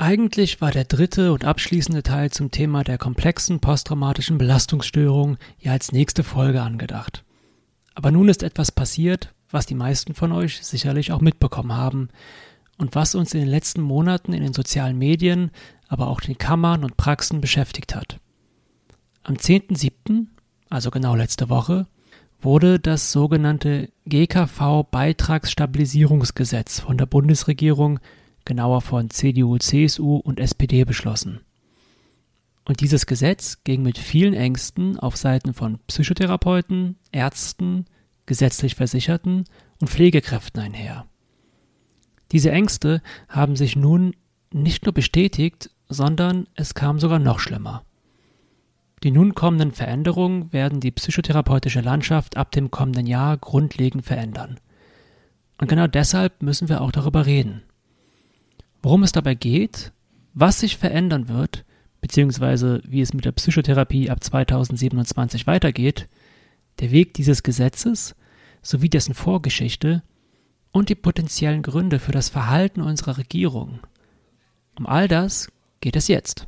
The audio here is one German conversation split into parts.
Eigentlich war der dritte und abschließende Teil zum Thema der komplexen posttraumatischen Belastungsstörung ja als nächste Folge angedacht. Aber nun ist etwas passiert, was die meisten von euch sicherlich auch mitbekommen haben und was uns in den letzten Monaten in den sozialen Medien, aber auch den Kammern und Praxen beschäftigt hat. Am 10.07., also genau letzte Woche, wurde das sogenannte GKV-Beitragsstabilisierungsgesetz von der Bundesregierung, genauer von CDU, CSU und SPD beschlossen. Und dieses Gesetz ging mit vielen Ängsten auf Seiten von Psychotherapeuten, Ärzten, gesetzlich Versicherten und Pflegekräften einher. Diese Ängste haben sich nun nicht nur bestätigt, sondern es kam sogar noch schlimmer. Die nun kommenden Veränderungen werden die psychotherapeutische Landschaft ab dem kommenden Jahr grundlegend verändern. Und genau deshalb müssen wir auch darüber reden. Worum es dabei geht, was sich verändern wird, beziehungsweise wie es mit der Psychotherapie ab 2027 weitergeht, der Weg dieses Gesetzes sowie dessen Vorgeschichte und die potenziellen Gründe für das Verhalten unserer Regierung. Um all das geht es jetzt.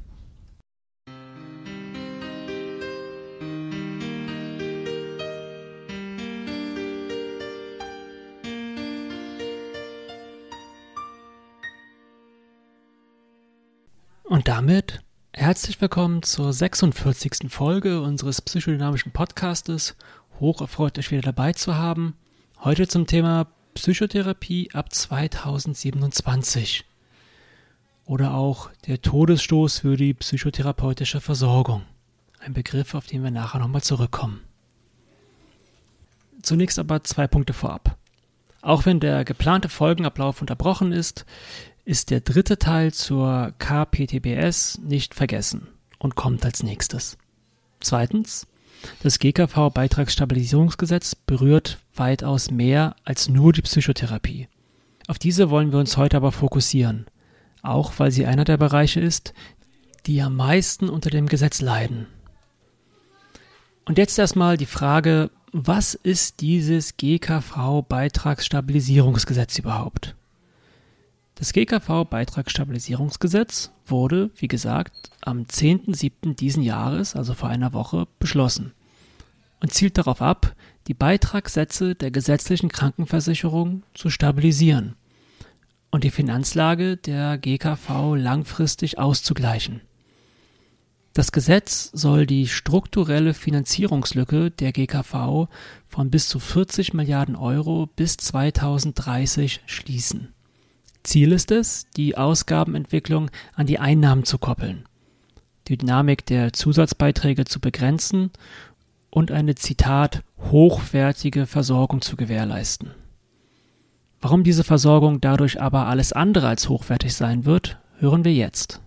Und damit herzlich willkommen zur 46. Folge unseres psychodynamischen Podcastes. Hoch erfreut, euch wieder dabei zu haben. Heute zum Thema Psychotherapie ab 2027. Oder auch der Todesstoß für die psychotherapeutische Versorgung. Ein Begriff, auf den wir nachher nochmal zurückkommen. Zunächst aber 2 Punkte vorab. Auch wenn der geplante Folgenablauf unterbrochen ist der dritte Teil zur KPTBS nicht vergessen und kommt als nächstes. Zweitens, das GKV-Beitragsstabilisierungsgesetz berührt weitaus mehr als nur die Psychotherapie. Auf diese wollen wir uns heute aber fokussieren, auch weil sie einer der Bereiche ist, die am meisten unter dem Gesetz leiden. Und jetzt erstmal die Frage, was ist dieses GKV-Beitragsstabilisierungsgesetz überhaupt? Das GKV-Beitragsstabilisierungsgesetz wurde, wie gesagt, am 10.07. diesen Jahres, also vor einer Woche, beschlossen und zielt darauf ab, die Beitragssätze der gesetzlichen Krankenversicherung zu stabilisieren und die Finanzlage der GKV langfristig auszugleichen. Das Gesetz soll die strukturelle Finanzierungslücke der GKV von bis zu 40 Milliarden Euro bis 2030 schließen. Ziel ist es, die Ausgabenentwicklung an die Einnahmen zu koppeln, die Dynamik der Zusatzbeiträge zu begrenzen und eine, Zitat, hochwertige Versorgung zu gewährleisten. Warum diese Versorgung dadurch aber alles andere als hochwertig sein wird, hören wir jetzt.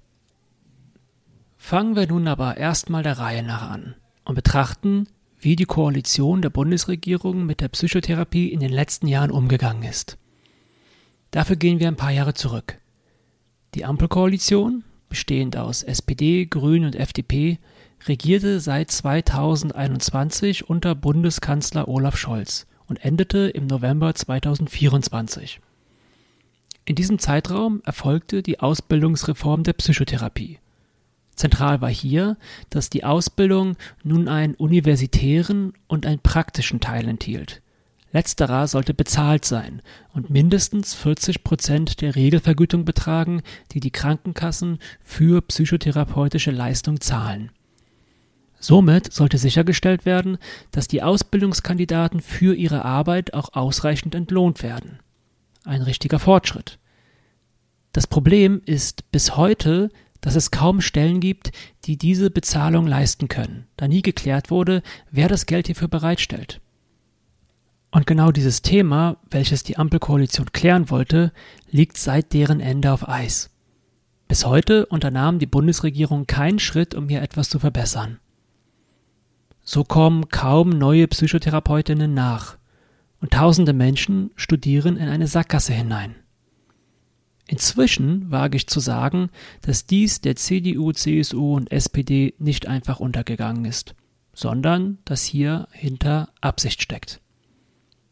Fangen wir nun aber erstmal der Reihe nach an und betrachten, wie die Koalition der Bundesregierung mit der Psychotherapie in den letzten Jahren umgegangen ist. Dafür gehen wir ein paar Jahre zurück. Die Ampelkoalition, bestehend aus SPD, Grünen und FDP, regierte seit 2021 unter Bundeskanzler Olaf Scholz und endete im November 2024. In diesem Zeitraum erfolgte die Ausbildungsreform der Psychotherapie. Zentral war hier, dass die Ausbildung nun einen universitären und einen praktischen Teil enthielt. Letzterer sollte bezahlt sein und mindestens 40% der Regelvergütung betragen, die die Krankenkassen für psychotherapeutische Leistung zahlen. Somit sollte sichergestellt werden, dass die Ausbildungskandidaten für ihre Arbeit auch ausreichend entlohnt werden. Ein richtiger Fortschritt. Das Problem ist bis heute, dass es kaum Stellen gibt, die diese Bezahlung leisten können, da nie geklärt wurde, wer das Geld hierfür bereitstellt. Und genau dieses Thema, welches die Ampelkoalition klären wollte, liegt seit deren Ende auf Eis. Bis heute unternahm die Bundesregierung keinen Schritt, um hier etwas zu verbessern. So kommen kaum neue Psychotherapeutinnen nach und tausende Menschen studieren in eine Sackgasse hinein. Inzwischen wage ich zu sagen, dass dies der CDU, CSU und SPD nicht einfach untergegangen ist, sondern dass hier hinter Absicht steckt.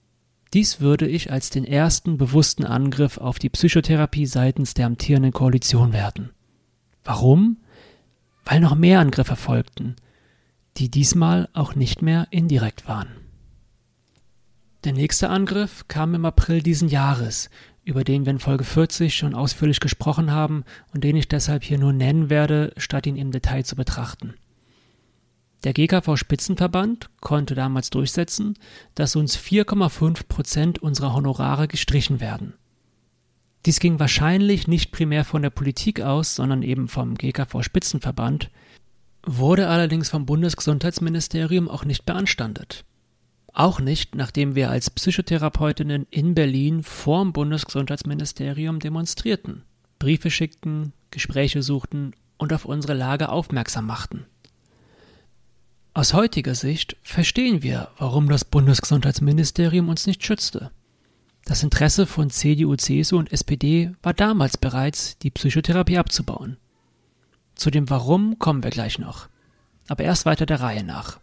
Dies würde ich als den ersten bewussten Angriff auf die Psychotherapie seitens der amtierenden Koalition werten. Warum? Weil noch mehr Angriffe folgten, die diesmal auch nicht mehr indirekt waren. Der nächste Angriff kam im April diesen Jahres, über den wir in Folge 40 schon ausführlich gesprochen haben und den ich deshalb hier nur nennen werde, statt ihn im Detail zu betrachten. Der GKV-Spitzenverband konnte damals durchsetzen, dass uns 4,5% unserer Honorare gestrichen werden. Dies ging wahrscheinlich nicht primär von der Politik aus, sondern eben vom GKV-Spitzenverband, wurde allerdings vom Bundesgesundheitsministerium auch nicht beanstandet. Auch nicht, nachdem wir als Psychotherapeutinnen in Berlin vorm Bundesgesundheitsministerium demonstrierten, Briefe schickten, Gespräche suchten und auf unsere Lage aufmerksam machten. Aus heutiger Sicht verstehen wir, warum das Bundesgesundheitsministerium uns nicht schützte. Das Interesse von CDU, CSU und SPD war damals bereits, die Psychotherapie abzubauen. Zu dem Warum kommen wir gleich noch, aber erst weiter der Reihe nach.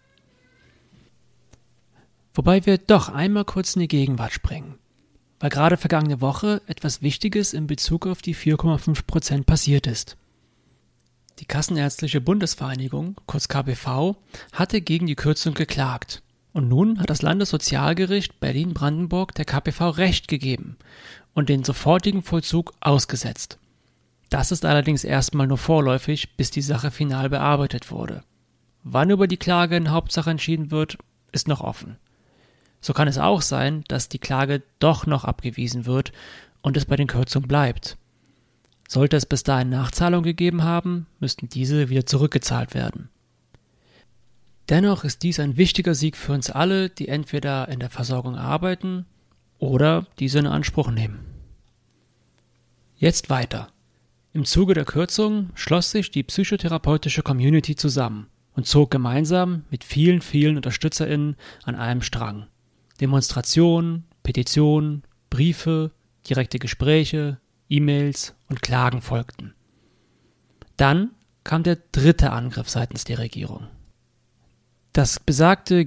Wobei wir doch einmal kurz in die Gegenwart springen, weil gerade vergangene Woche etwas Wichtiges in Bezug auf die 4,5% passiert ist. Die Kassenärztliche Bundesvereinigung, kurz KBV, hatte gegen die Kürzung geklagt. Und nun hat das Landessozialgericht Berlin-Brandenburg der KBV Recht gegeben und den sofortigen Vollzug ausgesetzt. Das ist allerdings erstmal nur vorläufig, bis die Sache final bearbeitet wurde. Wann über die Klage in Hauptsache entschieden wird, ist noch offen. So kann es auch sein, dass die Klage doch noch abgewiesen wird und es bei den Kürzungen bleibt. Sollte es bis dahin Nachzahlungen gegeben haben, müssten diese wieder zurückgezahlt werden. Dennoch ist dies ein wichtiger Sieg für uns alle, die entweder in der Versorgung arbeiten oder diese in Anspruch nehmen. Jetzt weiter. Im Zuge der Kürzung schloss sich die psychotherapeutische Community zusammen und zog gemeinsam mit vielen UnterstützerInnen an einem Strang. Demonstrationen, Petitionen, Briefe, direkte Gespräche, E-Mails und Klagen folgten. Dann kam der dritte Angriff seitens der Regierung. Das besagte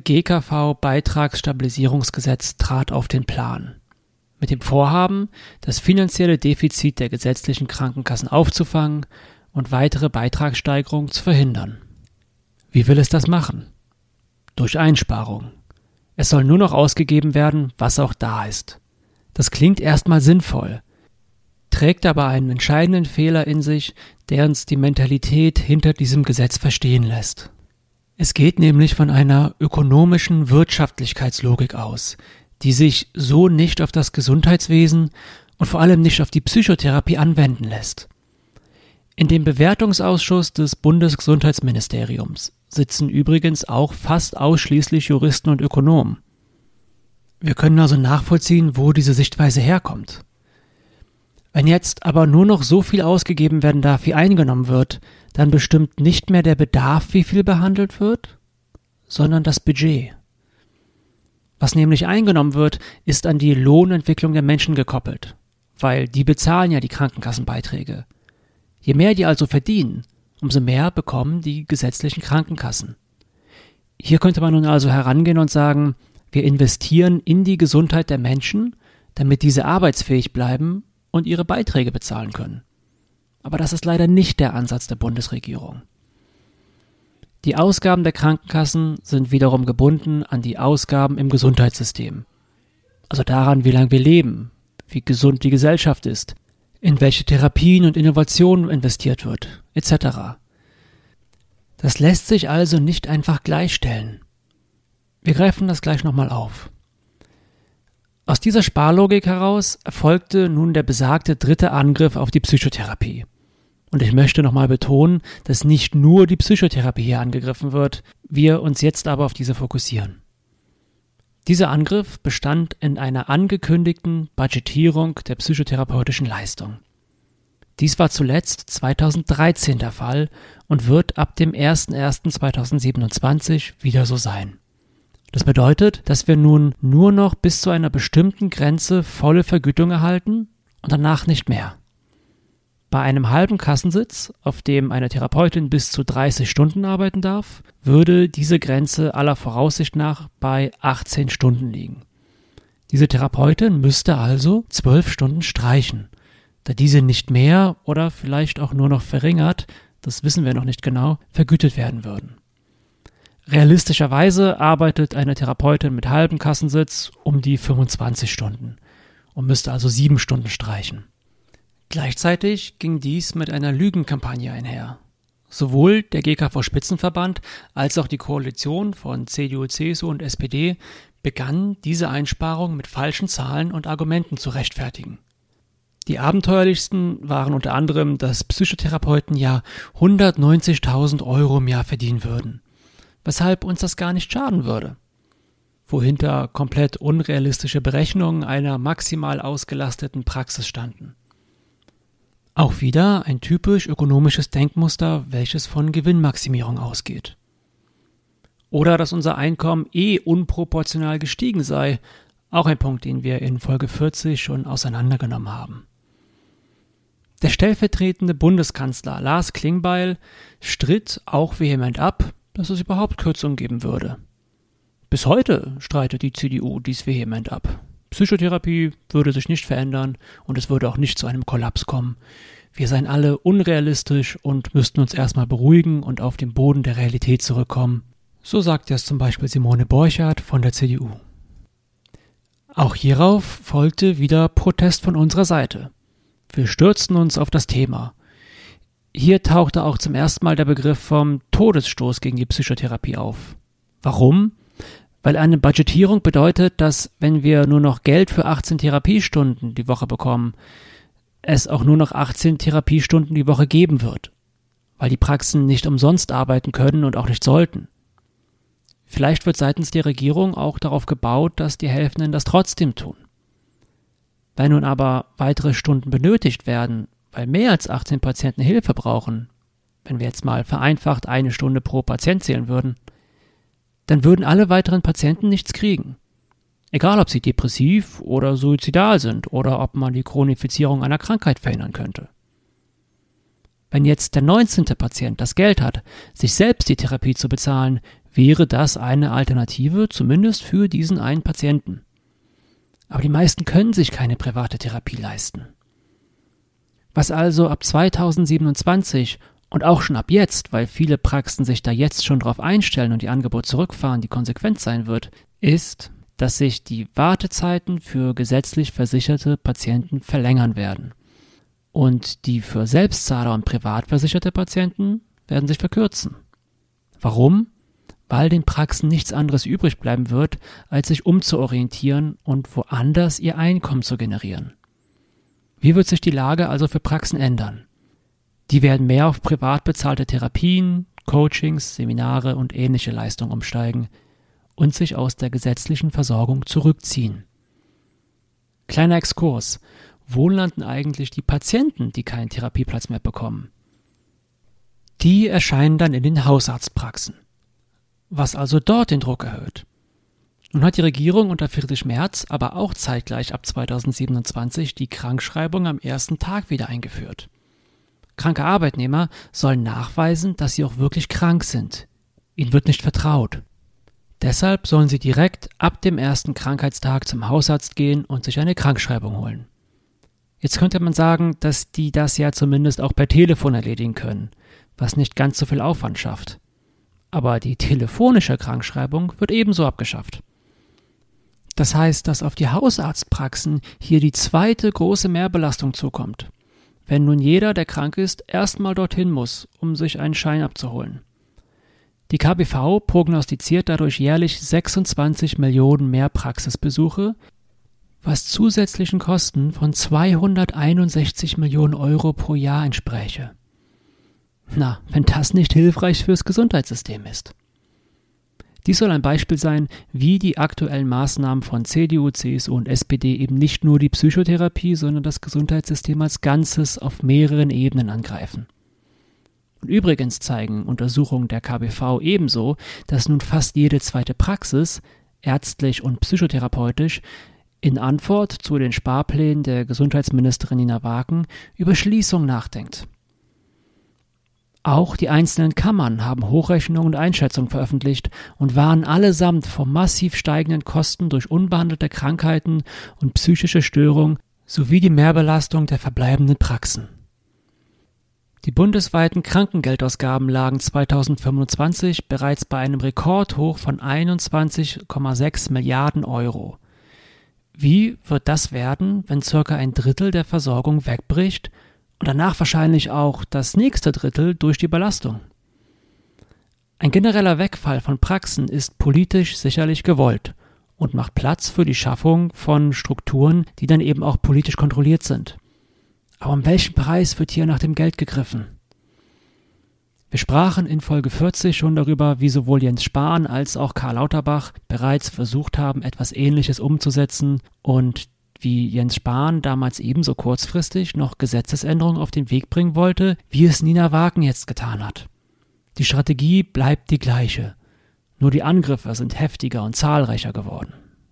GKV-Beitragsstabilisierungsgesetz trat auf den Plan. Mit dem Vorhaben, das finanzielle Defizit der gesetzlichen Krankenkassen aufzufangen und weitere Beitragssteigerungen zu verhindern. Wie will es das machen? Durch Einsparungen. Es soll nur noch ausgegeben werden, was auch da ist. Das klingt erstmal sinnvoll, trägt aber einen entscheidenden Fehler in sich, der uns die Mentalität hinter diesem Gesetz verstehen lässt. Es geht nämlich von einer ökonomischen Wirtschaftlichkeitslogik aus, die sich so nicht auf das Gesundheitswesen und vor allem nicht auf die Psychotherapie anwenden lässt. In dem Bewertungsausschuss des Bundesgesundheitsministeriums sitzen übrigens auch fast ausschließlich Juristen und Ökonomen. Wir können also nachvollziehen, wo diese Sichtweise herkommt. Wenn jetzt aber nur noch so viel ausgegeben werden darf, wie eingenommen wird, dann bestimmt nicht mehr der Bedarf, wie viel behandelt wird, sondern das Budget. Was nämlich eingenommen wird, ist an die Lohnentwicklung der Menschen gekoppelt, weil die bezahlen ja die Krankenkassenbeiträge. Je mehr die also verdienen, umso mehr bekommen die gesetzlichen Krankenkassen. Hier könnte man nun also herangehen und sagen, wir investieren in die Gesundheit der Menschen, damit diese arbeitsfähig bleiben und ihre Beiträge bezahlen können. Aber das ist leider nicht der Ansatz der Bundesregierung. Die Ausgaben der Krankenkassen sind wiederum gebunden an die Ausgaben im Gesundheitssystem. Also daran, wie lange wir leben, wie gesund die Gesellschaft ist, in welche Therapien und Innovationen investiert wird, etc. Das lässt sich also nicht einfach gleichstellen. Wir greifen das gleich nochmal auf. Aus dieser Sparlogik heraus erfolgte nun der besagte dritte Angriff auf die Psychotherapie. Und ich möchte nochmal betonen, dass nicht nur die Psychotherapie hier angegriffen wird, wir uns jetzt aber auf diese fokussieren. Dieser Angriff bestand in einer angekündigten Budgetierung der psychotherapeutischen Leistung. Dies war zuletzt 2013 der Fall und wird ab dem 01.01.2027 wieder so sein. Das bedeutet, dass wir nun nur noch bis zu einer bestimmten Grenze volle Vergütung erhalten und danach nicht mehr. Bei einem halben Kassensitz, auf dem eine Therapeutin bis zu 30 Stunden arbeiten darf, würde diese Grenze aller Voraussicht nach bei 18 Stunden liegen. Diese Therapeutin müsste also 12 Stunden streichen, da diese nicht mehr oder vielleicht auch nur noch verringert, das wissen wir noch nicht genau, vergütet werden würden. Realistischerweise arbeitet eine Therapeutin mit halbem Kassensitz um die 25 Stunden und müsste also 7 Stunden streichen. Gleichzeitig ging dies mit einer Lügenkampagne einher. Sowohl der GKV-Spitzenverband als auch die Koalition von CDU, CSU und SPD begannen, diese Einsparung mit falschen Zahlen und Argumenten zu rechtfertigen. Die abenteuerlichsten waren unter anderem, dass Psychotherapeuten ja 190.000 € im Jahr verdienen würden, weshalb uns das gar nicht schaden würde. Wohinter komplett unrealistische Berechnungen einer maximal ausgelasteten Praxis standen. Auch wieder ein typisch ökonomisches Denkmuster, welches von Gewinnmaximierung ausgeht. Oder dass unser Einkommen unproportional gestiegen sei, auch ein Punkt, den wir in Folge 40 schon auseinandergenommen haben. Der stellvertretende Bundeskanzler Lars Klingbeil stritt auch vehement ab, dass es überhaupt Kürzungen geben würde. Bis heute streitet die CDU dies vehement ab. Psychotherapie würde sich nicht verändern und es würde auch nicht zu einem Kollaps kommen. Wir seien alle unrealistisch und müssten uns erstmal beruhigen und auf den Boden der Realität zurückkommen. So sagt es zum Beispiel Simone Borchardt von der CDU. Auch hierauf folgte wieder Protest von unserer Seite. Wir stürzten uns auf das Thema. Hier tauchte auch zum ersten Mal der Begriff vom Todesstoß gegen die Psychotherapie auf. Warum? Weil eine Budgetierung bedeutet, dass wenn wir nur noch Geld für 18 Therapiestunden die Woche bekommen, es auch nur noch 18 Therapiestunden die Woche geben wird, weil die Praxen nicht umsonst arbeiten können und auch nicht sollten. Vielleicht wird seitens der Regierung auch darauf gebaut, dass die Helfenden das trotzdem tun. Wenn nun aber weitere Stunden benötigt werden, weil mehr als 18 Patienten Hilfe brauchen, wenn wir jetzt mal vereinfacht 1 Stunde pro Patient zählen würden, dann würden alle weiteren Patienten nichts kriegen. Egal, ob sie depressiv oder suizidal sind oder ob man die Chronifizierung einer Krankheit verhindern könnte. Wenn jetzt der 19. Patient das Geld hat, sich selbst die Therapie zu bezahlen, wäre das eine Alternative, zumindest für diesen einen Patienten. Aber die meisten können sich keine private Therapie leisten. Was also ab 2027 und auch schon ab jetzt, weil viele Praxen sich da jetzt schon drauf einstellen und ihr Angebot zurückfahren, die Konsequenz sein wird, ist, dass sich die Wartezeiten für gesetzlich versicherte Patienten verlängern werden. Und die für Selbstzahler und privat versicherte Patienten werden sich verkürzen. Warum? Weil den Praxen nichts anderes übrig bleiben wird, als sich umzuorientieren und woanders ihr Einkommen zu generieren. Wie wird sich die Lage also für Praxen ändern? Die werden mehr auf privat bezahlte Therapien, Coachings, Seminare und ähnliche Leistungen umsteigen und sich aus der gesetzlichen Versorgung zurückziehen. Kleiner Exkurs: Wo landen eigentlich die Patienten, die keinen Therapieplatz mehr bekommen? Die erscheinen dann in den Hausarztpraxen, was also dort den Druck erhöht. Nun hat die Regierung unter Friedrich Merz aber auch zeitgleich ab 2027 die Krankschreibung am ersten Tag wieder eingeführt. Kranke Arbeitnehmer sollen nachweisen, dass sie auch wirklich krank sind. Ihnen wird nicht vertraut. Deshalb sollen sie direkt ab dem ersten Krankheitstag zum Hausarzt gehen und sich eine Krankschreibung holen. Jetzt könnte man sagen, dass die das ja zumindest auch per Telefon erledigen können, was nicht ganz so viel Aufwand schafft. Aber die telefonische Krankschreibung wird ebenso abgeschafft. Das heißt, dass auf die Hausarztpraxen hier die zweite große Mehrbelastung zukommt. Wenn nun jeder, der krank ist, erstmal dorthin muss, um sich einen Schein abzuholen. Die KBV prognostiziert dadurch jährlich 26 Millionen mehr Praxisbesuche, was zusätzlichen Kosten von 261 Millionen € pro Jahr entspräche. Na, wenn das nicht hilfreich fürs Gesundheitssystem ist. Dies soll ein Beispiel sein, wie die aktuellen Maßnahmen von CDU, CSU und SPD eben nicht nur die Psychotherapie, sondern das Gesundheitssystem als Ganzes auf mehreren Ebenen angreifen. Und übrigens zeigen Untersuchungen der KBV ebenso, dass nun fast jede zweite Praxis, ärztlich und psychotherapeutisch, in Antwort zu den Sparplänen der Gesundheitsministerin Nina Wagen über Schließung nachdenkt. Auch die einzelnen Kammern haben Hochrechnungen und Einschätzungen veröffentlicht und warnen allesamt vor massiv steigenden Kosten durch unbehandelte Krankheiten und psychische Störungen sowie die Mehrbelastung der verbleibenden Praxen. Die bundesweiten Krankengeldausgaben lagen 2025 bereits bei einem Rekordhoch von 21,6 Milliarden Euro. Wie wird das werden, wenn ca. ein Drittel der Versorgung wegbricht und danach wahrscheinlich auch das nächste Drittel durch die Belastung? Ein genereller Wegfall von Praxen ist politisch sicherlich gewollt und macht Platz für die Schaffung von Strukturen, die dann eben auch politisch kontrolliert sind. Aber um welchen Preis wird hier nach dem Geld gegriffen? Wir sprachen in Folge 40 schon darüber, wie sowohl Jens Spahn als auch Karl Lauterbach bereits versucht haben, etwas Ähnliches umzusetzen und wie Jens Spahn damals ebenso kurzfristig noch Gesetzesänderungen auf den Weg bringen wollte, wie es Nina Wagen jetzt getan hat. Die Strategie bleibt die gleiche, nur die Angriffe sind heftiger und zahlreicher geworden.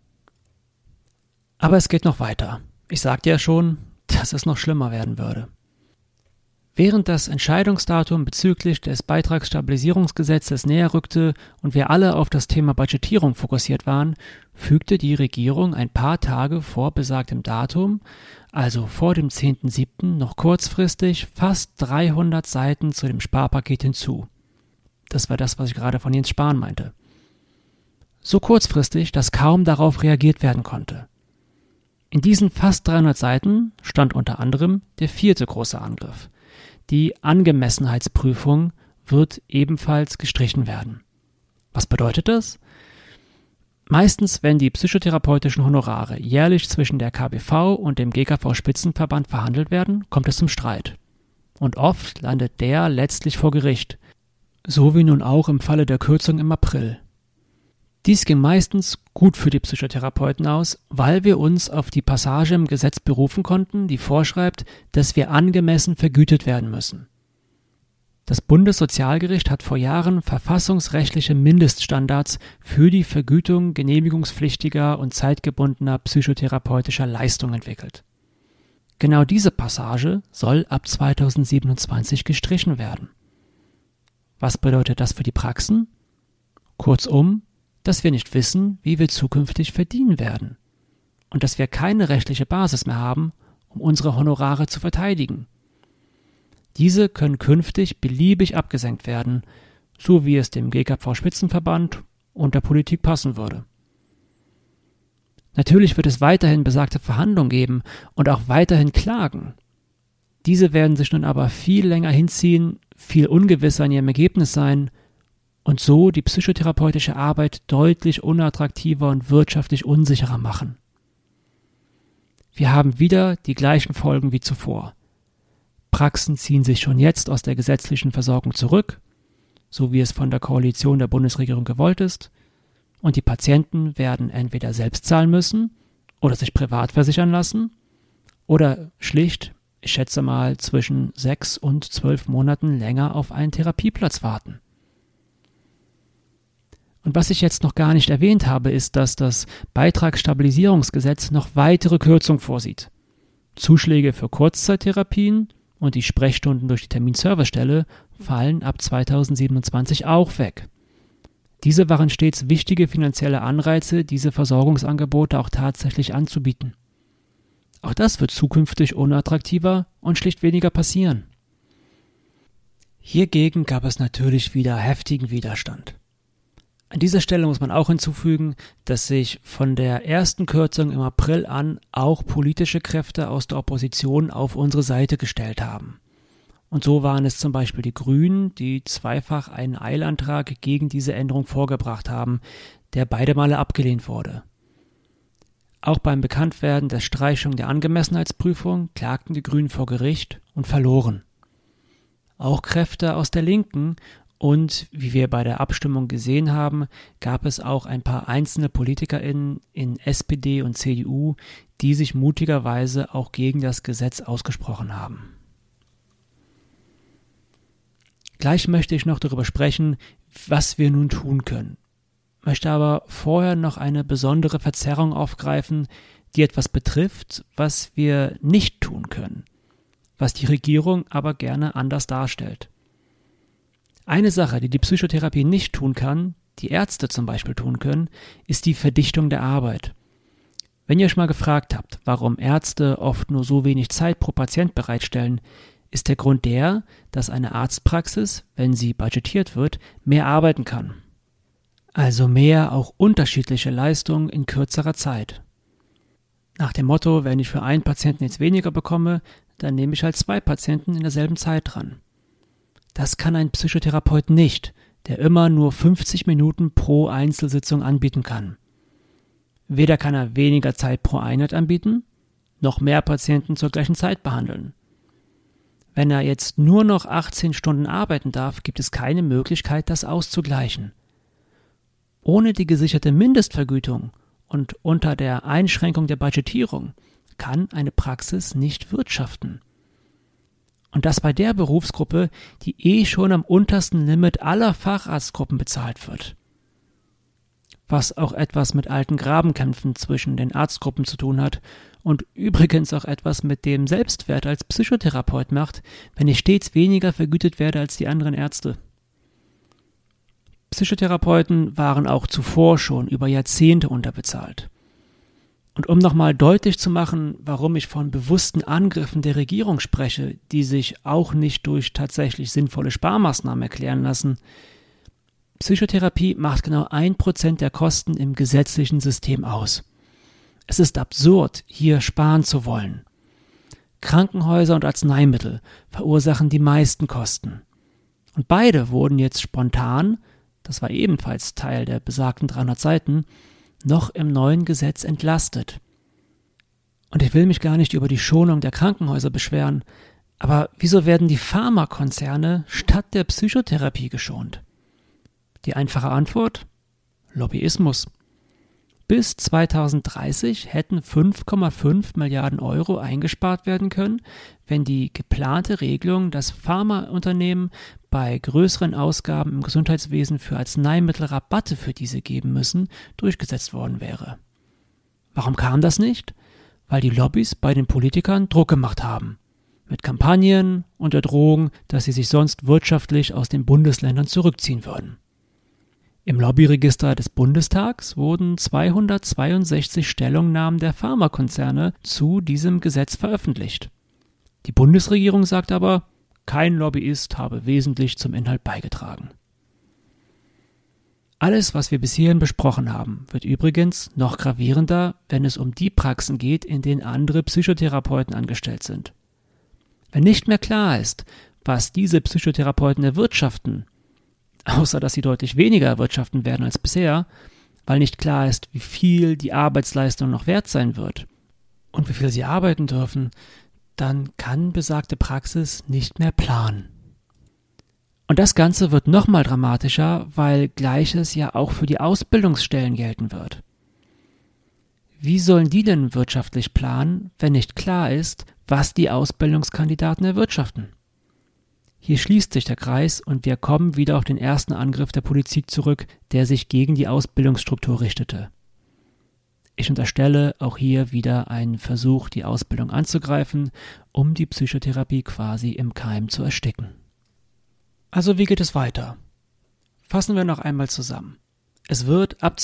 Aber es geht noch weiter. Ich sagte ja schon, dass es noch schlimmer werden würde. Während das Entscheidungsdatum bezüglich des Beitragsstabilisierungsgesetzes näher rückte und wir alle auf das Thema Budgetierung fokussiert waren, fügte die Regierung ein paar Tage vor besagtem Datum, also vor dem 10.07., noch kurzfristig fast 300 Seiten zu dem Sparpaket hinzu. Das war das, was ich gerade von Jens Spahn meinte. So kurzfristig, dass kaum darauf reagiert werden konnte. In diesen fast 300 Seiten stand unter anderem der vierte große Angriff. Die Angemessenheitsprüfung wird ebenfalls gestrichen werden. Was bedeutet das? Meistens, wenn die psychotherapeutischen Honorare jährlich zwischen der KBV und dem GKV-Spitzenverband verhandelt werden, kommt es zum Streit. Und oft landet der letztlich vor Gericht, so wie nun auch im Falle der Kürzung im April. Dies ging meistens gut für die Psychotherapeuten aus, weil wir uns auf die Passage im Gesetz berufen konnten, die vorschreibt, dass wir angemessen vergütet werden müssen. Das Bundessozialgericht hat vor Jahren verfassungsrechtliche Mindeststandards für die Vergütung genehmigungspflichtiger und zeitgebundener psychotherapeutischer Leistungen entwickelt. Genau diese Passage soll ab 2027 gestrichen werden. Was bedeutet das für die Praxen? Kurzum, dass wir nicht wissen, wie wir zukünftig verdienen werden und dass wir keine rechtliche Basis mehr haben, um unsere Honorare zu verteidigen. Diese können künftig beliebig abgesenkt werden, so wie es dem GKV-Spitzenverband und der Politik passen würde. Natürlich wird es weiterhin besagte Verhandlungen geben und auch weiterhin Klagen. Diese werden sich nun aber viel länger hinziehen, viel ungewisser in ihrem Ergebnis sein und so die psychotherapeutische Arbeit deutlich unattraktiver und wirtschaftlich unsicherer machen. Wir haben wieder die gleichen Folgen wie zuvor. Praxen ziehen sich schon jetzt aus der gesetzlichen Versorgung zurück, so wie es von der Koalition der Bundesregierung gewollt ist, und die Patienten werden entweder selbst zahlen müssen oder sich privat versichern lassen oder schlicht, ich schätze mal, zwischen 6 und 12 Monaten länger auf einen Therapieplatz warten. Und was ich jetzt noch gar nicht erwähnt habe, ist, dass das Beitragsstabilisierungsgesetz noch weitere Kürzungen vorsieht. Zuschläge für Kurzzeittherapien und die Sprechstunden durch die Terminservicestelle fallen ab 2027 auch weg. Diese waren stets wichtige finanzielle Anreize, diese Versorgungsangebote auch tatsächlich anzubieten. Auch das wird zukünftig unattraktiver und schlicht weniger passieren. Hiergegen gab es natürlich wieder heftigen Widerstand. An dieser Stelle muss man auch hinzufügen, dass sich von der ersten Kürzung im April an auch politische Kräfte aus der Opposition auf unsere Seite gestellt haben. Und so waren es zum Beispiel die Grünen, die zweifach einen Eilantrag gegen diese Änderung vorgebracht haben, der beide Male abgelehnt wurde. Auch beim Bekanntwerden der Streichung der Angemessenheitsprüfung klagten die Grünen vor Gericht und verloren. Auch Kräfte aus der Linken und, wie wir bei der Abstimmung gesehen haben, gab es auch ein paar einzelne PolitikerInnen in SPD und CDU, die sich mutigerweise auch gegen das Gesetz ausgesprochen haben. Gleich möchte ich noch darüber sprechen, was wir nun tun können. Möchte aber vorher noch eine besondere Verzerrung aufgreifen, die etwas betrifft, was wir nicht tun können, was die Regierung aber gerne anders darstellt. Eine Sache, die die Psychotherapie nicht tun kann, die Ärzte zum Beispiel tun können, ist die Verdichtung der Arbeit. Wenn ihr euch mal gefragt habt, warum Ärzte oft nur so wenig Zeit pro Patient bereitstellen, ist der Grund der, dass eine Arztpraxis, wenn sie budgetiert wird, mehr arbeiten kann. Also mehr auch unterschiedliche Leistungen in kürzerer Zeit. Nach dem Motto, wenn ich für einen Patienten jetzt weniger bekomme, dann nehme ich halt 2 Patienten in derselben Zeit dran. Das kann ein Psychotherapeut nicht, der immer nur 50 Minuten pro Einzelsitzung anbieten kann. Weder kann er weniger Zeit pro Einheit anbieten, noch mehr Patienten zur gleichen Zeit behandeln. Wenn er jetzt nur noch 18 Stunden arbeiten darf, gibt es keine Möglichkeit, das auszugleichen. Ohne die gesicherte Mindestvergütung und unter der Einschränkung der Budgetierung kann eine Praxis nicht wirtschaften. Und das bei der Berufsgruppe, die schon am untersten Limit aller Facharztgruppen bezahlt wird. Was auch etwas mit alten Grabenkämpfen zwischen den Arztgruppen zu tun hat und übrigens auch etwas mit dem Selbstwert als Psychotherapeut macht, wenn ich stets weniger vergütet werde als die anderen Ärzte. Psychotherapeuten waren auch zuvor schon über Jahrzehnte unterbezahlt. Und um nochmal deutlich zu machen, warum ich von bewussten Angriffen der Regierung spreche, die sich auch nicht durch tatsächlich sinnvolle Sparmaßnahmen erklären lassen, Psychotherapie macht genau 1% der Kosten im gesetzlichen System aus. Es ist absurd, hier sparen zu wollen. Krankenhäuser und Arzneimittel verursachen die meisten Kosten. Und beide wurden jetzt spontan, das war ebenfalls Teil der besagten 300 Seiten, noch im neuen Gesetz entlastet. Und ich will mich gar nicht über die Schonung der Krankenhäuser beschweren, aber wieso werden die Pharmakonzerne statt der Psychotherapie geschont? Die einfache Antwort? Lobbyismus. Bis 2030 hätten 5,5 Milliarden Euro eingespart werden können, wenn die geplante Regelung, dass Pharmaunternehmen bei größeren Ausgaben im Gesundheitswesen für Arzneimittel Rabatte für diese geben müssen, durchgesetzt worden wäre. Warum kam das nicht? Weil die Lobbys bei den Politikern Druck gemacht haben. Mit Kampagnen und der Drohung, dass sie sich sonst wirtschaftlich aus den Bundesländern zurückziehen würden. Im Lobbyregister des Bundestags wurden 262 Stellungnahmen der Pharmakonzerne zu diesem Gesetz veröffentlicht. Die Bundesregierung sagt aber, kein Lobbyist habe wesentlich zum Inhalt beigetragen. Alles, was wir bis hierhin besprochen haben, wird übrigens noch gravierender, wenn es um die Praxen geht, in denen andere Psychotherapeuten angestellt sind. Wenn nicht mehr klar ist, was diese Psychotherapeuten erwirtschaften, außer dass sie deutlich weniger erwirtschaften werden als bisher, weil nicht klar ist, wie viel die Arbeitsleistung noch wert sein wird und wie viel sie arbeiten dürfen, dann kann besagte Praxis nicht mehr planen. Und das Ganze wird nochmal dramatischer, weil Gleiches ja auch für die Ausbildungsstellen gelten wird. Wie sollen die denn wirtschaftlich planen, wenn nicht klar ist, was die Ausbildungskandidaten erwirtschaften? Hier schließt sich der Kreis und wir kommen wieder auf den ersten Angriff der Politik zurück, der sich gegen die Ausbildungsstruktur richtete. Ich unterstelle auch hier wieder einen Versuch, die Ausbildung anzugreifen, um die Psychotherapie quasi im Keim zu ersticken. Also wie geht es weiter? Fassen wir noch einmal zusammen. Es wird ab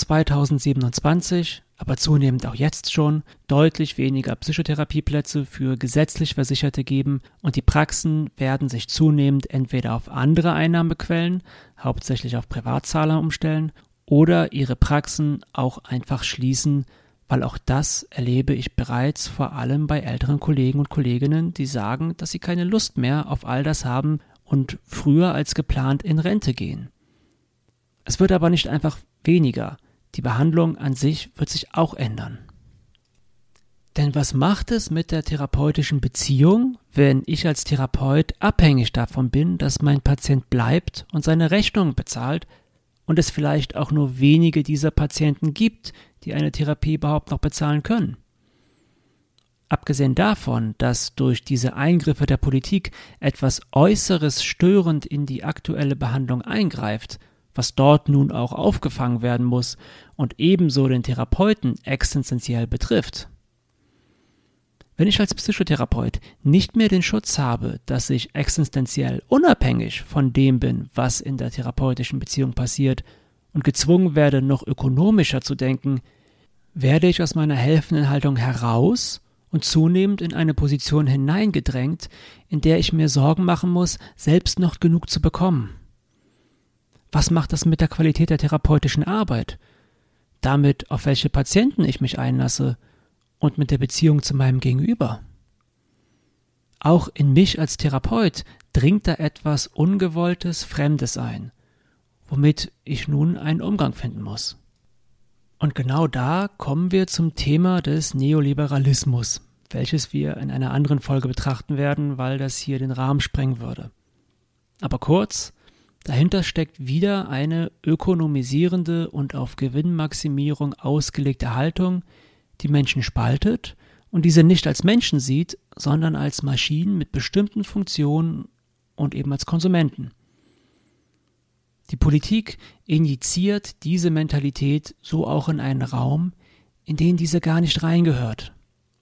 2027, aber zunehmend auch jetzt schon, deutlich weniger Psychotherapieplätze für gesetzlich Versicherte geben und die Praxen werden sich zunehmend entweder auf andere Einnahmequellen, hauptsächlich auf Privatzahler umstellen, oder ihre Praxen auch einfach schließen, weil auch das erlebe ich bereits vor allem bei älteren Kollegen und Kolleginnen, die sagen, dass sie keine Lust mehr auf all das haben und früher als geplant in Rente gehen. Es wird aber nicht einfach weniger. Die Behandlung an sich wird sich auch ändern. Denn was macht es mit der therapeutischen Beziehung, wenn ich als Therapeut abhängig davon bin, dass mein Patient bleibt und seine Rechnung bezahlt und es vielleicht auch nur wenige dieser Patienten gibt, die eine Therapie überhaupt noch bezahlen können? Abgesehen davon, dass durch diese Eingriffe der Politik etwas Äußeres störend in die aktuelle Behandlung eingreift, was dort nun auch aufgefangen werden muss und ebenso den Therapeuten existenziell betrifft. Wenn ich als Psychotherapeut nicht mehr den Schutz habe, dass ich existenziell unabhängig von dem bin, was in der therapeutischen Beziehung passiert, und gezwungen werde, noch ökonomischer zu denken, werde ich aus meiner helfenden Haltung heraus und zunehmend in eine Position hineingedrängt, in der ich mir Sorgen machen muss, selbst noch genug zu bekommen. Was macht das mit der Qualität der therapeutischen Arbeit? Damit, auf welche Patienten ich mich einlasse und mit der Beziehung zu meinem Gegenüber. Auch in mich als Therapeut dringt da etwas Ungewolltes, Fremdes ein, womit ich nun einen Umgang finden muss. Und genau da kommen wir zum Thema des Neoliberalismus, welches wir in einer anderen Folge betrachten werden, weil das hier den Rahmen sprengen würde. Aber kurz, dahinter steckt wieder eine ökonomisierende und auf Gewinnmaximierung ausgelegte Haltung, die Menschen spaltet und diese nicht als Menschen sieht, sondern als Maschinen mit bestimmten Funktionen und eben als Konsumenten. Die Politik injiziert diese Mentalität so auch in einen Raum, in den diese gar nicht reingehört.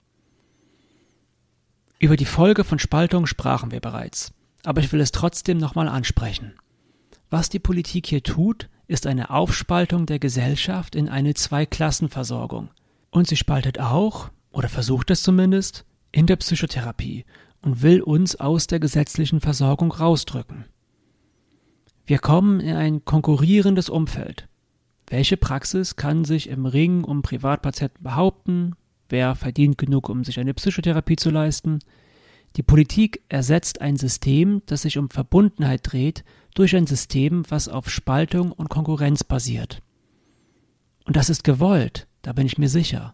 Über die Folge von Spaltung sprachen wir bereits, aber ich will es trotzdem nochmal ansprechen. Was die Politik hier tut, ist eine Aufspaltung der Gesellschaft in eine Zweiklassenversorgung. Und sie spaltet auch, oder versucht es zumindest, in der Psychotherapie und will uns aus der gesetzlichen Versorgung rausdrücken. Wir kommen in ein konkurrierendes Umfeld. Welche Praxis kann sich im Ring um Privatpatienten behaupten? Wer verdient genug, um sich eine Psychotherapie zu leisten? Die Politik ersetzt ein System, das sich um Verbundenheit dreht, durch ein System, was auf Spaltung und Konkurrenz basiert. Und das ist gewollt, da bin ich mir sicher.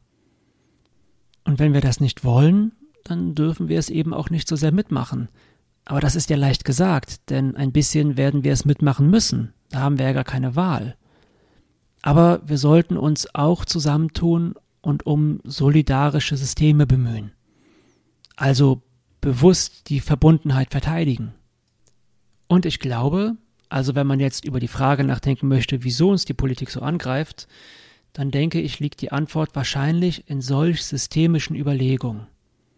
Und wenn wir das nicht wollen, dann dürfen wir es eben auch nicht so sehr mitmachen. Aber das ist ja leicht gesagt, denn ein bisschen werden wir es mitmachen müssen. Da haben wir ja gar keine Wahl. Aber wir sollten uns auch zusammentun und um solidarische Systeme bemühen. Also bewusst die Verbundenheit verteidigen. Und ich glaube, also wenn man jetzt über die Frage nachdenken möchte, wieso uns die Politik so angreift, dann denke ich, liegt die Antwort wahrscheinlich in solch systemischen Überlegungen.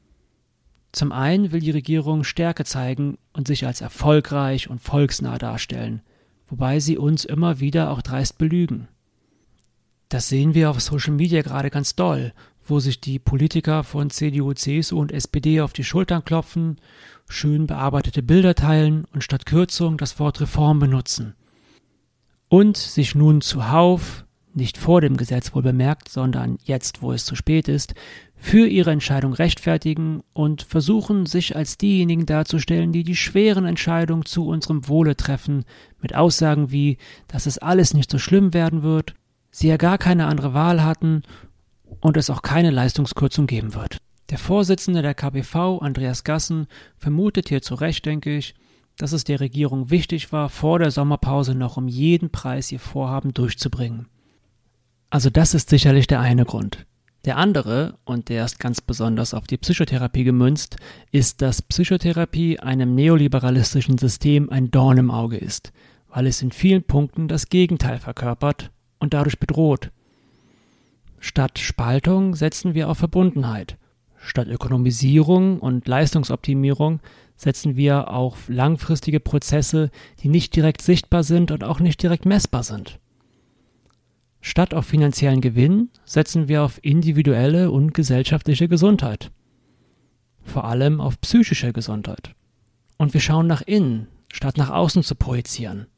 Zum einen will die Regierung Stärke zeigen und sich als erfolgreich und volksnah darstellen, wobei sie uns immer wieder auch dreist belügen. Das sehen wir auf Social Media gerade ganz doll, wo sich die Politiker von CDU, CSU und SPD auf die Schultern klopfen, schön bearbeitete Bilder teilen und statt Kürzung das Wort Reform benutzen. Und sich nun zuhauf, nicht vor dem Gesetz wohl bemerkt, sondern jetzt, wo es zu spät ist, für ihre Entscheidung rechtfertigen und versuchen, sich als diejenigen darzustellen, die die schweren Entscheidungen zu unserem Wohle treffen, mit Aussagen wie, dass es alles nicht so schlimm werden wird, sie ja gar keine andere Wahl hatten und es auch keine Leistungskürzung geben wird. Der Vorsitzende der KBV, Andreas Gassen, vermutet hier zu Recht, denke ich, dass es der Regierung wichtig war, vor der Sommerpause noch um jeden Preis ihr Vorhaben durchzubringen. Also das ist sicherlich der eine Grund. Der andere, und der ist ganz besonders auf die Psychotherapie gemünzt, ist, dass Psychotherapie einem neoliberalistischen System ein Dorn im Auge ist, weil es in vielen Punkten das Gegenteil verkörpert und dadurch bedroht. Statt Spaltung setzen wir auf Verbundenheit. Statt Ökonomisierung und Leistungsoptimierung setzen wir auf langfristige Prozesse, die nicht direkt sichtbar sind und auch nicht direkt messbar sind. Statt auf finanziellen Gewinn setzen wir auf individuelle und gesellschaftliche Gesundheit. Vor allem auf psychische Gesundheit. Und wir schauen nach innen, statt nach außen zu projizieren.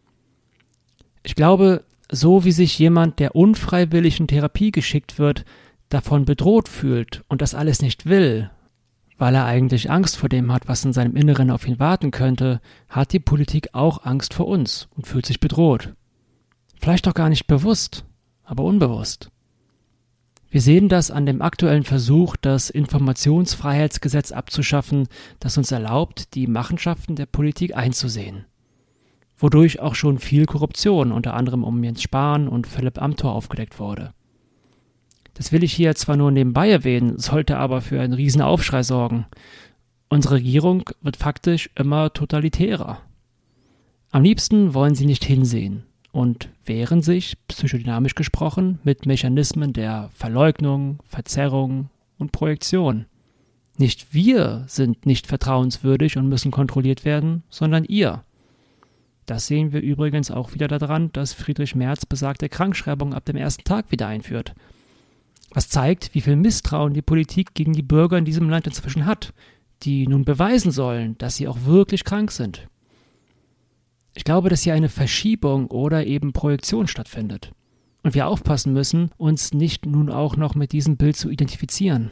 Ich glaube, so wie sich jemand, der unfreiwillig in Therapie geschickt wird, davon bedroht fühlt und das alles nicht will, weil er eigentlich Angst vor dem hat, was in seinem Inneren auf ihn warten könnte, hat die Politik auch Angst vor uns und fühlt sich bedroht. Vielleicht auch gar nicht bewusst, aber unbewusst. Wir sehen das an dem aktuellen Versuch, das Informationsfreiheitsgesetz abzuschaffen, das uns erlaubt, die Machenschaften der Politik einzusehen. Wodurch auch schon viel Korruption, unter anderem um Jens Spahn und Philipp Amthor, aufgedeckt wurde. Das will ich hier zwar nur nebenbei erwähnen, sollte aber für einen riesen Aufschrei sorgen. Unsere Regierung wird faktisch immer totalitärer. Am liebsten wollen sie nicht hinsehen und wehren sich, psychodynamisch gesprochen, mit Mechanismen der Verleugnung, Verzerrung und Projektion. Nicht wir sind nicht vertrauenswürdig und müssen kontrolliert werden, sondern ihr. Das sehen wir übrigens auch wieder daran, dass Friedrich Merz besagte Krankschreibung ab dem ersten Tag wieder einführt. Was zeigt, wie viel Misstrauen die Politik gegen die Bürger in diesem Land inzwischen hat, die nun beweisen sollen, dass sie auch wirklich krank sind. Ich glaube, dass hier eine Verschiebung oder eben Projektion stattfindet. Und wir aufpassen müssen, uns nicht nun auch noch mit diesem Bild zu identifizieren.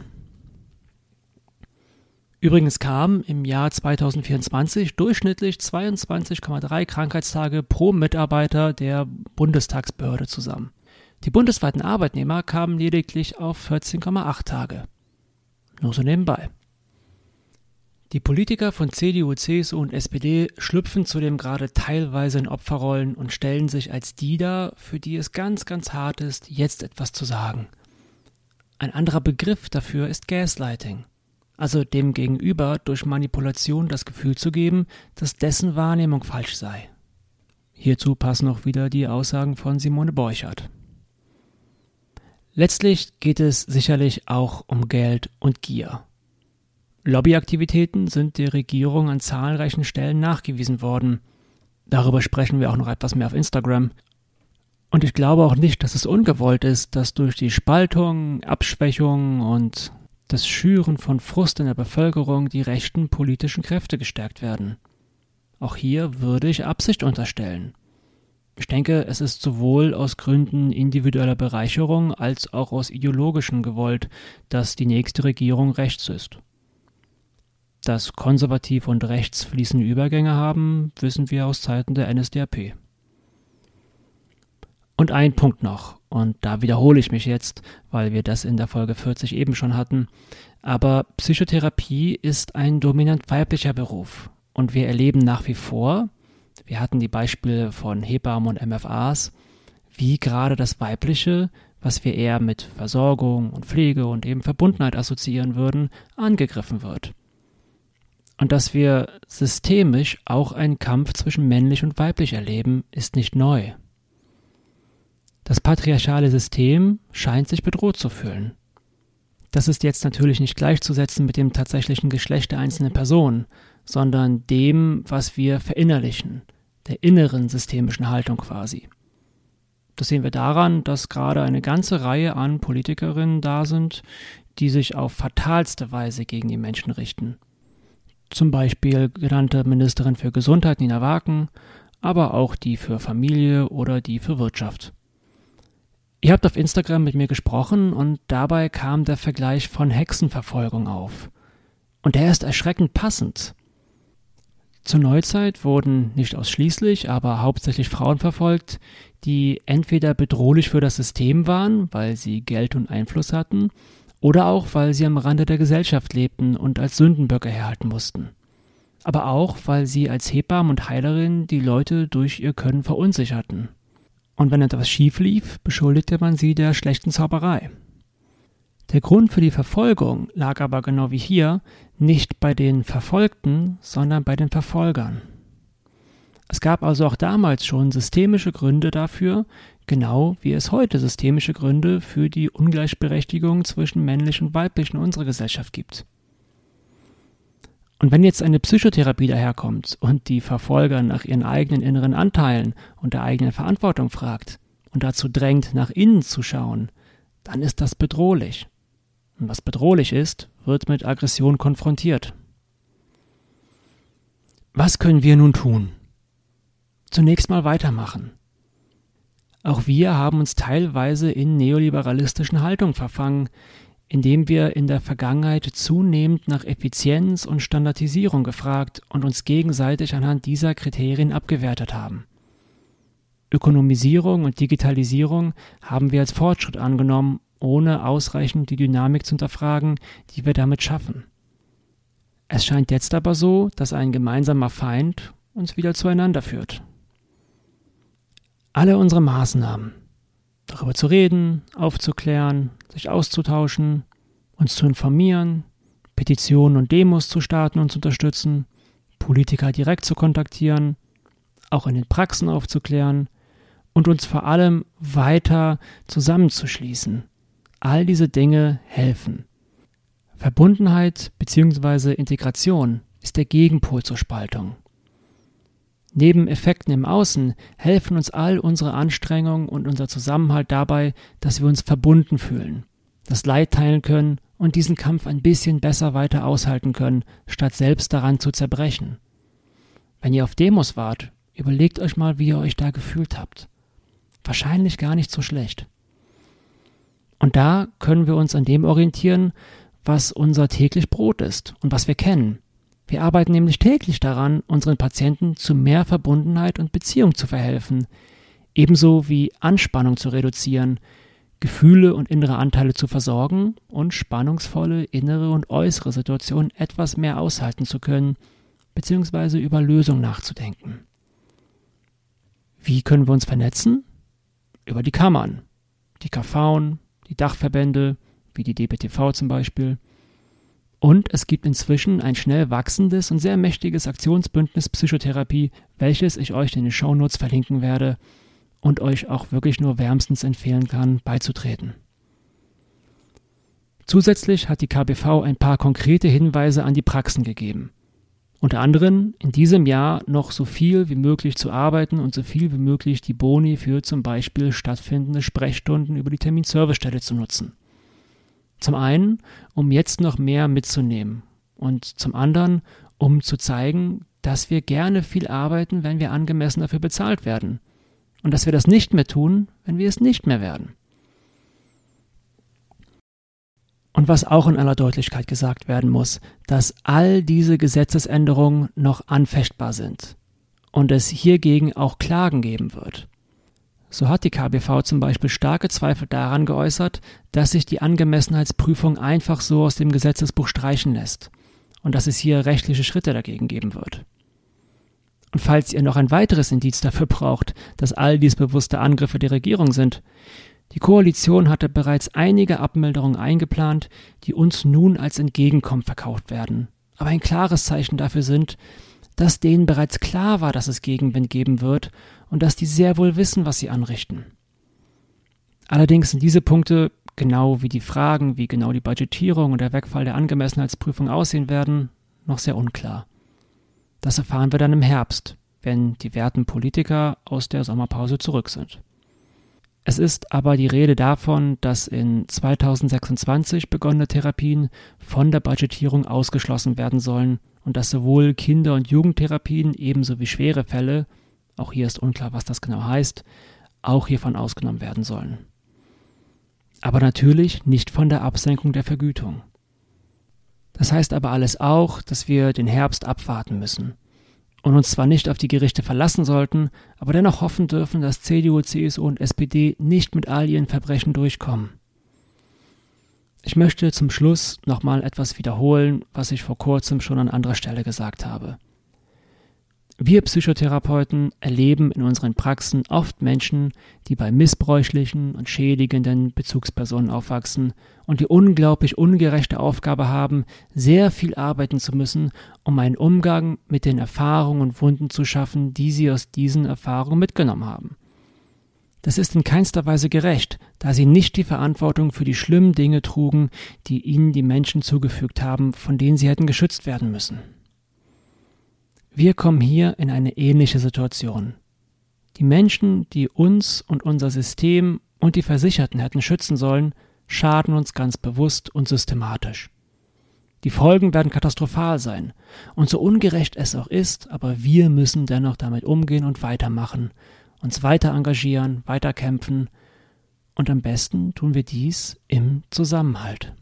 Übrigens kamen im Jahr 2024 durchschnittlich 22,3 Krankheitstage pro Mitarbeiter der Bundestagsbehörde zusammen. Die bundesweiten Arbeitnehmer kamen lediglich auf 14,8 Tage. Nur so nebenbei. Die Politiker von CDU, CSU und SPD schlüpfen zudem gerade teilweise in Opferrollen und stellen sich als die dar, für die es ganz, ganz hart ist, jetzt etwas zu sagen. Ein anderer Begriff dafür ist Gaslighting. Also dem Gegenüber durch Manipulation das Gefühl zu geben, dass dessen Wahrnehmung falsch sei. Hierzu passen auch wieder die Aussagen von Simone Borchardt. Letztlich geht es sicherlich auch um Geld und Gier. Lobbyaktivitäten sind der Regierung an zahlreichen Stellen nachgewiesen worden. Darüber sprechen wir auch noch etwas mehr auf Instagram. Und ich glaube auch nicht, dass es ungewollt ist, dass durch die Spaltung, Abschwächung und das Schüren von Frust in der Bevölkerung die rechten politischen Kräfte gestärkt werden. Auch hier würde ich Absicht unterstellen. Ich denke, es ist sowohl aus Gründen individueller Bereicherung als auch aus ideologischen gewollt, dass die nächste Regierung rechts ist. Dass konservativ und rechts fließende Übergänge haben, wissen wir aus Zeiten der NSDAP. Und ein Punkt noch, und da wiederhole ich mich jetzt, weil wir das in der Folge 40 eben schon hatten, aber Psychotherapie ist ein dominant weiblicher Beruf und wir erleben nach wie vor, wir hatten die Beispiele von Hebammen und MFAs, wie gerade das Weibliche, was wir eher mit Versorgung und Pflege und eben Verbundenheit assoziieren würden, angegriffen wird. Und dass wir systemisch auch einen Kampf zwischen männlich und weiblich erleben, ist nicht neu. Das patriarchale System scheint sich bedroht zu fühlen. Das ist jetzt natürlich nicht gleichzusetzen mit dem tatsächlichen Geschlecht der einzelnen Person, sondern dem, was wir verinnerlichen, der inneren systemischen Haltung quasi. Das sehen wir daran, dass gerade eine ganze Reihe an Politikerinnen da sind, die sich auf fatalste Weise gegen die Menschen richten. Zum Beispiel genannte Ministerin für Gesundheit Nina Waken, aber auch die für Familie oder die für Wirtschaft. Ihr habt auf Instagram mit mir gesprochen und dabei kam der Vergleich von Hexenverfolgung auf. Und der ist erschreckend passend. Zur Neuzeit wurden nicht ausschließlich, aber hauptsächlich Frauen verfolgt, die entweder bedrohlich für das System waren, weil sie Geld und Einfluss hatten, oder auch, weil sie am Rande der Gesellschaft lebten und als Sündenböcke herhalten mussten. Aber auch, weil sie als Hebammen und Heilerinnen die Leute durch ihr Können verunsicherten. Und wenn etwas schief lief, beschuldigte man sie der schlechten Zauberei. Der Grund für die Verfolgung lag aber genau wie hier nicht bei den Verfolgten, sondern bei den Verfolgern. Es gab also auch damals schon systemische Gründe dafür, genau wie es heute systemische Gründe für die Ungleichberechtigung zwischen männlich und weiblich in unserer Gesellschaft gibt. Und wenn jetzt eine Psychotherapie daherkommt und die Verfolger nach ihren eigenen inneren Anteilen und der eigenen Verantwortung fragt und dazu drängt, nach innen zu schauen, dann ist das bedrohlich. Und was bedrohlich ist, wird mit Aggression konfrontiert. Was können wir nun tun? Zunächst mal weitermachen. Auch wir haben uns teilweise in neoliberalistischen Haltungen verfangen, indem wir in der Vergangenheit zunehmend nach Effizienz und Standardisierung gefragt und uns gegenseitig anhand dieser Kriterien abgewertet haben. Ökonomisierung und Digitalisierung haben wir als Fortschritt angenommen, ohne ausreichend die Dynamik zu hinterfragen, die wir damit schaffen. Es scheint jetzt aber so, dass ein gemeinsamer Feind uns wieder zueinander führt. Alle unsere Maßnahmen, darüber zu reden, aufzuklären, sich auszutauschen, uns zu informieren, Petitionen und Demos zu starten und zu unterstützen, Politiker direkt zu kontaktieren, auch in den Praxen aufzuklären und uns vor allem weiter zusammenzuschließen. All diese Dinge helfen. Verbundenheit bzw. Integration ist der Gegenpol zur Spaltung. Neben Effekten im Außen helfen uns all unsere Anstrengungen und unser Zusammenhalt dabei, dass wir uns verbunden fühlen, das Leid teilen können und diesen Kampf ein bisschen besser weiter aushalten können, statt selbst daran zu zerbrechen. Wenn ihr auf Demos wart, überlegt euch mal, wie ihr euch da gefühlt habt. Wahrscheinlich gar nicht so schlecht. Und da können wir uns an dem orientieren, was unser täglich Brot ist und was wir kennen. Wir arbeiten nämlich täglich daran, unseren Patienten zu mehr Verbundenheit und Beziehung zu verhelfen, ebenso wie Anspannung zu reduzieren, Gefühle und innere Anteile zu versorgen und spannungsvolle innere und äußere Situationen etwas mehr aushalten zu können, beziehungsweise über Lösungen nachzudenken. Wie können wir uns vernetzen? Über die Kammern, die KV, die Dachverbände, wie die DBTV zum Beispiel. Und es gibt inzwischen ein schnell wachsendes und sehr mächtiges Aktionsbündnis Psychotherapie, welches ich euch in den Shownotes verlinken werde und euch auch wirklich nur wärmstens empfehlen kann, beizutreten. Zusätzlich hat die KBV ein paar konkrete Hinweise an die Praxen gegeben. Unter anderem in diesem Jahr noch so viel wie möglich zu arbeiten und so viel wie möglich die Boni für zum Beispiel stattfindende Sprechstunden über die Terminservicestelle zu nutzen. Zum einen, um jetzt noch mehr mitzunehmen und zum anderen, um zu zeigen, dass wir gerne viel arbeiten, wenn wir angemessen dafür bezahlt werden und dass wir das nicht mehr tun, wenn wir es nicht mehr werden. Und was auch in aller Deutlichkeit gesagt werden muss, dass all diese Gesetzesänderungen noch anfechtbar sind und es hiergegen auch Klagen geben wird. So hat die KBV zum Beispiel starke Zweifel daran geäußert, dass sich die Angemessenheitsprüfung einfach so aus dem Gesetzesbuch streichen lässt und dass es hier rechtliche Schritte dagegen geben wird. Und falls ihr noch ein weiteres Indiz dafür braucht, dass all dies bewusste Angriffe der Regierung sind, die Koalition hatte bereits einige Abmilderungen eingeplant, die uns nun als Entgegenkommen verkauft werden, aber ein klares Zeichen dafür sind, dass denen bereits klar war, dass es Gegenwind geben wird und dass die sehr wohl wissen, was sie anrichten. Allerdings sind diese Punkte, genau wie die Fragen, wie genau die Budgetierung und der Wegfall der Angemessenheitsprüfung aussehen werden, noch sehr unklar. Das erfahren wir dann im Herbst, wenn die werten Politiker aus der Sommerpause zurück sind. Es ist aber die Rede davon, dass in 2026 begonnene Therapien von der Budgetierung ausgeschlossen werden sollen und dass sowohl Kinder- und Jugendtherapien ebenso wie schwere Fälle, auch hier ist unklar, was das genau heißt, auch hiervon ausgenommen werden sollen. Aber natürlich nicht von der Absenkung der Vergütung. Das heißt aber alles auch, dass wir den Herbst abwarten müssen und uns zwar nicht auf die Gerichte verlassen sollten, aber dennoch hoffen dürfen, dass CDU, CSU und SPD nicht mit all ihren Verbrechen durchkommen. Ich möchte zum Schluss nochmal etwas wiederholen, was ich vor kurzem schon an anderer Stelle gesagt habe. Wir Psychotherapeuten erleben in unseren Praxen oft Menschen, die bei missbräuchlichen und schädigenden Bezugspersonen aufwachsen und die unglaublich ungerechte Aufgabe haben, sehr viel arbeiten zu müssen, um einen Umgang mit den Erfahrungen und Wunden zu schaffen, die sie aus diesen Erfahrungen mitgenommen haben. Das ist in keinster Weise gerecht, da sie nicht die Verantwortung für die schlimmen Dinge trugen, die ihnen die Menschen zugefügt haben, von denen sie hätten geschützt werden müssen. Wir kommen hier in eine ähnliche Situation. Die Menschen, die uns und unser System und die Versicherten hätten schützen sollen, schaden uns ganz bewusst und systematisch. Die Folgen werden katastrophal sein, und so ungerecht es auch ist, aber wir müssen dennoch damit umgehen und weitermachen, uns weiter engagieren, weiter kämpfen, und am besten tun wir dies im Zusammenhalt.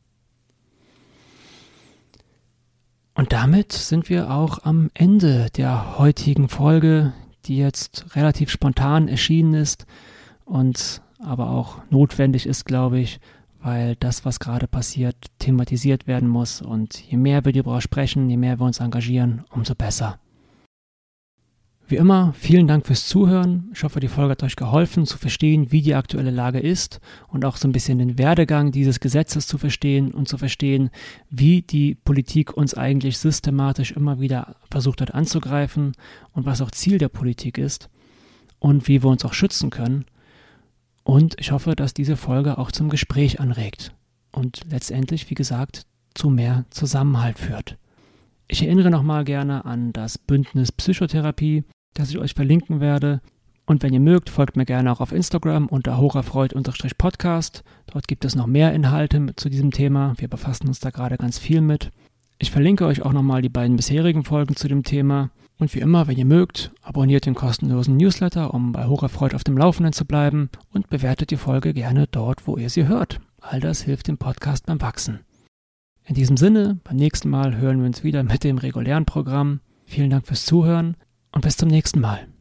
Und damit sind wir auch am Ende der heutigen Folge, die jetzt relativ spontan erschienen ist und aber auch notwendig ist, glaube ich, weil das, was gerade passiert, thematisiert werden muss. Und je mehr wir darüber sprechen, je mehr wir uns engagieren, umso besser. Wie immer, vielen Dank fürs Zuhören. Ich hoffe, die Folge hat euch geholfen, zu verstehen, wie die aktuelle Lage ist und auch so ein bisschen den Werdegang dieses Gesetzes zu verstehen und zu verstehen, wie die Politik uns eigentlich systematisch immer wieder versucht hat anzugreifen und was auch Ziel der Politik ist und wie wir uns auch schützen können. Und ich hoffe, dass diese Folge auch zum Gespräch anregt und letztendlich, wie gesagt, zu mehr Zusammenhalt führt. Ich erinnere nochmal gerne an das Bündnis Psychotherapie, das ich euch verlinken werde. Und wenn ihr mögt, folgt mir gerne auch auf Instagram unter horerfreud_podcast. Dort gibt es noch mehr Inhalte zu diesem Thema. Wir befassen uns da gerade ganz viel mit. Ich verlinke euch auch nochmal die beiden bisherigen Folgen zu dem Thema. Und wie immer, wenn ihr mögt, abonniert den kostenlosen Newsletter, um bei Horerfreud auf dem Laufenden zu bleiben und bewertet die Folge gerne dort, wo ihr sie hört. All das hilft dem Podcast beim Wachsen. In diesem Sinne, beim nächsten Mal hören wir uns wieder mit dem regulären Programm. Vielen Dank fürs Zuhören und bis zum nächsten Mal.